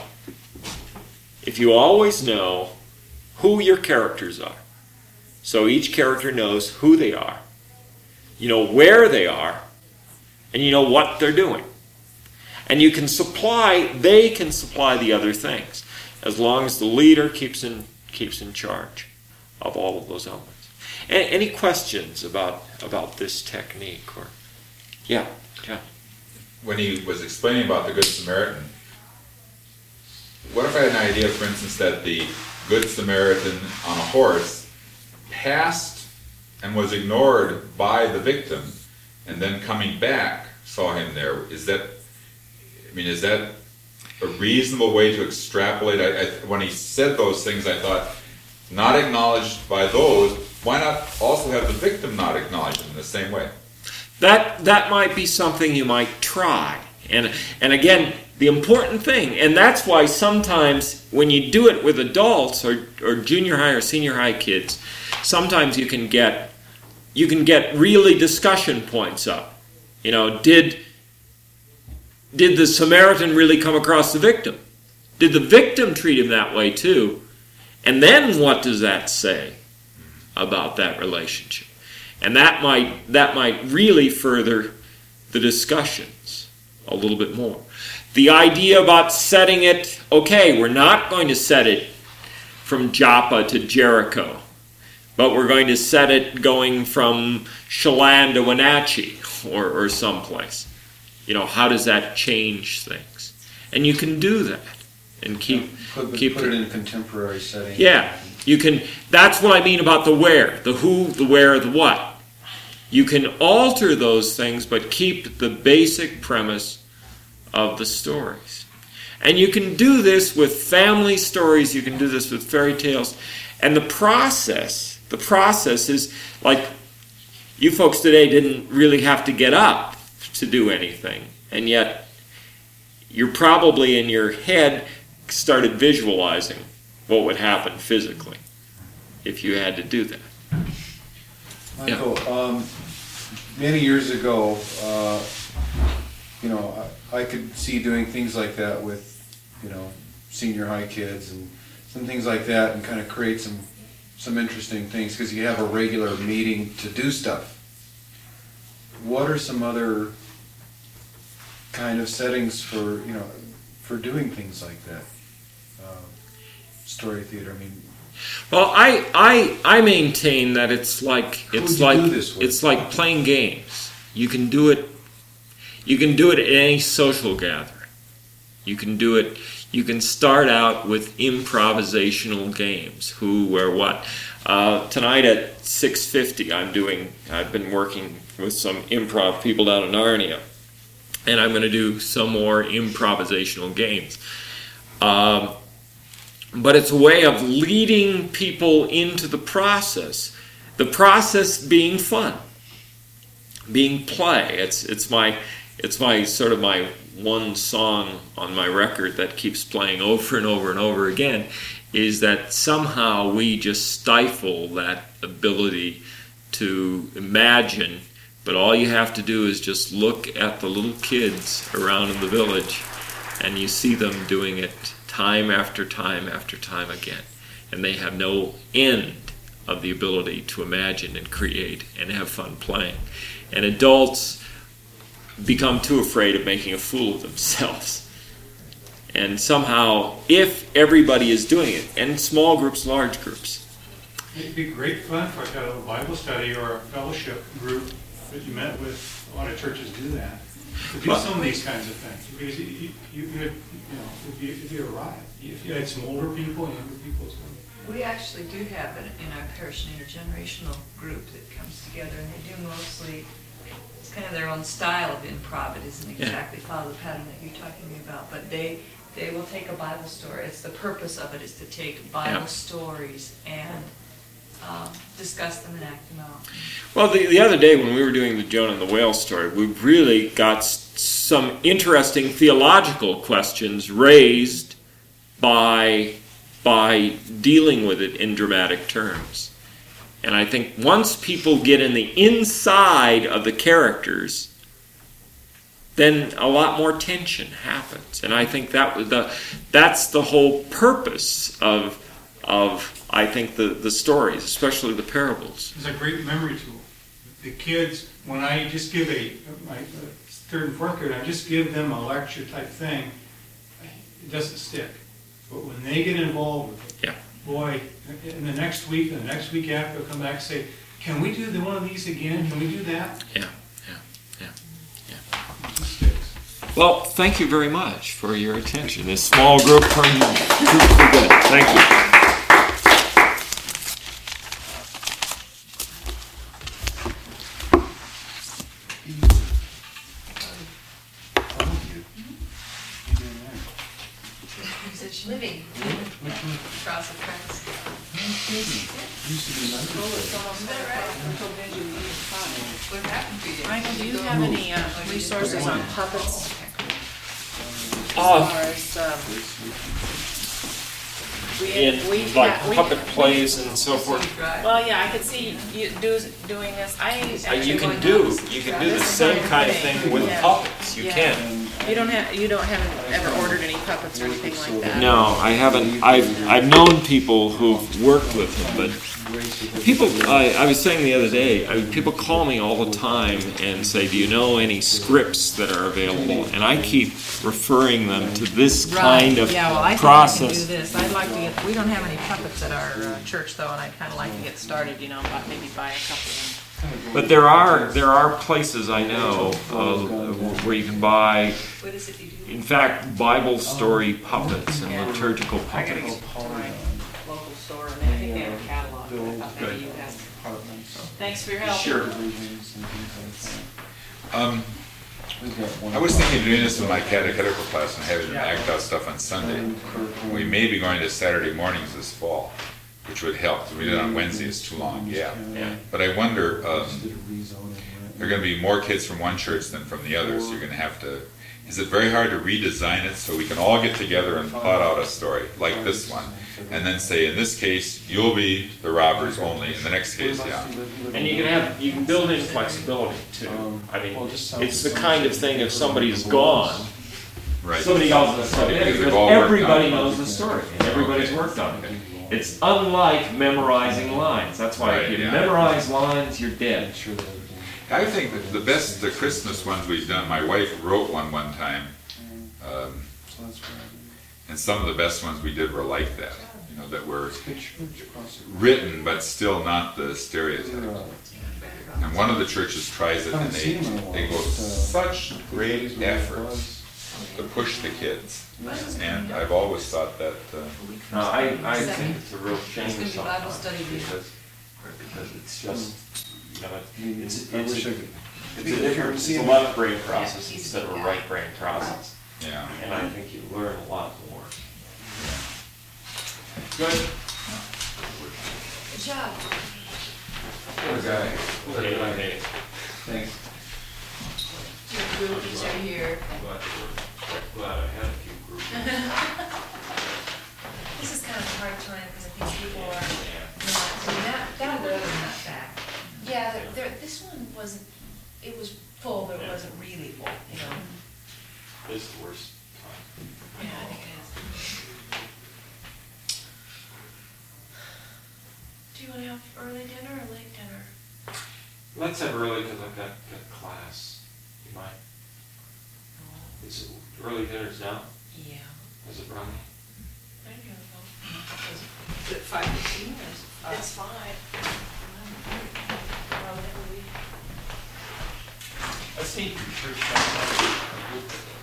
If you always know who your characters are, so each character knows who they are, you know where they are, and you know what they're doing. And you can supply, they can supply the other things, as long as the leader keeps in keeps in charge of all of those elements. A- any questions about about this technique? Or yeah, yeah. When he was explaining about the Good Samaritan, what if I had an idea, for instance, that the Good Samaritan on a horse passed and was ignored by the victim, and then coming back saw him there? Is that, I mean, is that a reasonable way to extrapolate? I, I, when he said those things, I thought, not acknowledged by those, why not also have the victim not acknowledged in the same way? That that might be something you might try. And and again, the important thing, and that's why sometimes when you do it with adults or, or junior high or senior high kids, sometimes you can get you can get really discussion points up. You know, did Did the Samaritan really come across the victim? Did the victim treat him that way too? And then what does that say about that relationship? And that might that might really further the discussions a little bit more. The idea about setting it, okay, we're not going to set it from Joppa to Jericho, but we're going to set it going from Chelan to Wenatchee or, or someplace. You know, how does that change things? And you can do that and keep Put, keep put it in a contemporary setting. Yeah, you can. That's what I mean about the where, the who, the where, the what. You can alter those things, but keep the basic premise of the stories. And you can do this with family stories, you can do this with fairy tales. And the process, the process is like, you folks today didn't really have to get up to do anything. And yet, you're probably in your head started visualizing what would happen physically if you had to do that. Michael, um, many years ago, uh, you know, I, I could see doing things like that with, you know, senior high kids and some things like that, and kind of create some some interesting things because you have a regular meeting to do stuff. What are some other kind of settings for, you know, for doing things like that? Uh, story theater. I mean. Well, I I I maintain that it's like Who it's would you like do this with? it's like playing games. You can do it. You can do it at any social gathering. You can do it. You can start out with improvisational games. Who, where, what. Uh, tonight at six fifty, I'm doing. I've been working with some improv people down in Narnia, and I'm going to do some more improvisational games. Um, but it's a way of leading people into the process. The process being fun, being play. It's it's my it's my sort of my one song on my record that keeps playing over and over and over again, is that somehow we just stifle that ability to imagine, but all you have to do is just look at the little kids around in the village and you see them doing it time after time after time again, and they have no end of the ability to imagine and create and have fun playing. And adults become too afraid of making a fool of themselves. And somehow, if everybody is doing it, and small groups, large groups. It'd be great fun for a Bible study or a fellowship group that you met with. A lot of churches do that. To do some of these kinds of things. Because you, you, you, you know, it'd be, it'd be a riot. If you had some older people and younger people as well. We actually do have it in our parish an intergenerational group that comes together, and they do mostly, it's kind of their own style of improv. It isn't exactly follow the pattern that you're talking about, but they they will take a Bible story. It's the purpose of it is to take Bible Yeah. stories and um, discuss them and act them out. Well, the, the other day when we were doing the Jonah and the whale story, we really got s- some interesting theological questions raised by by dealing with it in dramatic terms. And I think once people get in the inside of the characters, then a lot more tension happens. And I think that was the that's the whole purpose of of I think the, the stories, especially the parables. It's a great memory tool. The kids, when I just give a, my uh, third and fourth grade, I just give them a lecture type thing, it doesn't stick. But when they get involved with it, Yeah. boy, in the next week, and the next week after, they'll come back and say, can we do the one of these again? Can we do that? Yeah, yeah, yeah, yeah. It just sticks. Well, thank you very much for your attention. This small group turned out pretty good. Thank you. Living. Across the fence. What happened to you? Michael, do you have any uh, resources on puppets? Uh, As far as, um, we, in we like ha- we- puppet plays and so forth. Well, yeah, I could see you do, doing this. I Uh, actually you can went do on- you can do the This is same what I'm kind of saying. thing with Yeah. puppets. You Yeah. can. You don't have you don't haven't ever ordered any puppets or anything like that. No, I haven't. I've I've known people who've worked with them, but people. I, I was saying the other day, I, people call me all the time and say, "Do you know any scripts that are available?" And I keep referring them to this kind of yeah, well, I think process. I can do this. I'd like to get. We don't have any puppets at our uh, church though, and I'd kind of like to get started. You know, but maybe buy a couple of them. But there are there are places I know uh, where you can buy, What is it you do? in fact, Bible story puppets and liturgical I gotta puppets. go to my local store, and I think they have a catalog. But I thought maybe you had. Thanks for your help. Sure. Um, We've got one. I was thinking of doing this with my catechetical class and having them act out stuff on Sunday. We may be going to Saturday mornings this fall, which would help. If we did it on Wednesday, it's too long, yeah. Yeah. But I wonder, um, Just did a rezoning, right? there are gonna be more kids from one church than from the other, so you're gonna have to, is it very hard to redesign it so we can all get together and plot out a story, like this one? And then say, in this case, you'll be the robbers only, in the next case, yeah. And you can have, you can build in flexibility too. I mean, it's the kind of thing, if somebody's gone, Right. somebody else will step in, Because they've because all worked everybody on it. knows the story, and everybody's worked on it. It's unlike memorizing lines. That's why if Right, you yeah. memorize lines, you're dead. Sure that everything- I think that the best, the Christmas ones we've done, my wife wrote one one time, um, So that's where I and some of the best ones we did were like that, you know, that were do. Good church across the- written, but still not the They're, stereotype. uh, And one of the churches tries it, and Haven't they, seen them in a while, they go but, uh, such days great when it effort was- to push the kids. And I've always thought that, uh, No, I, I think it's a real shame It's gonna be sometimes, Bible study week. because, because it's just, you know, Mm, it's, I it's, wish I a- could. it's a different, it's a left brain process instead of a right brain process. yeah. And I think you learn a lot more. Good. Good job. Poor guy. Okay, okay. Thanks. Your groupies are here. Glad, glad I had a few groups. This is kind of a hard time because I think people are Yeah. not, I mean, that, that Rather one, than that fact. yeah, there- there, this one wasn't, it was full, but it wasn't really full, you know? This is the worst time. Yeah, I think it is. Do you want to have early dinner or late dinner? Let's have early, because I've got, got class. You mind? Is it, early dinner's now? Yeah. Is it running? I don't know. Is it five fifteen or is it five? It's fine. Well, whatever we- Let's see, church.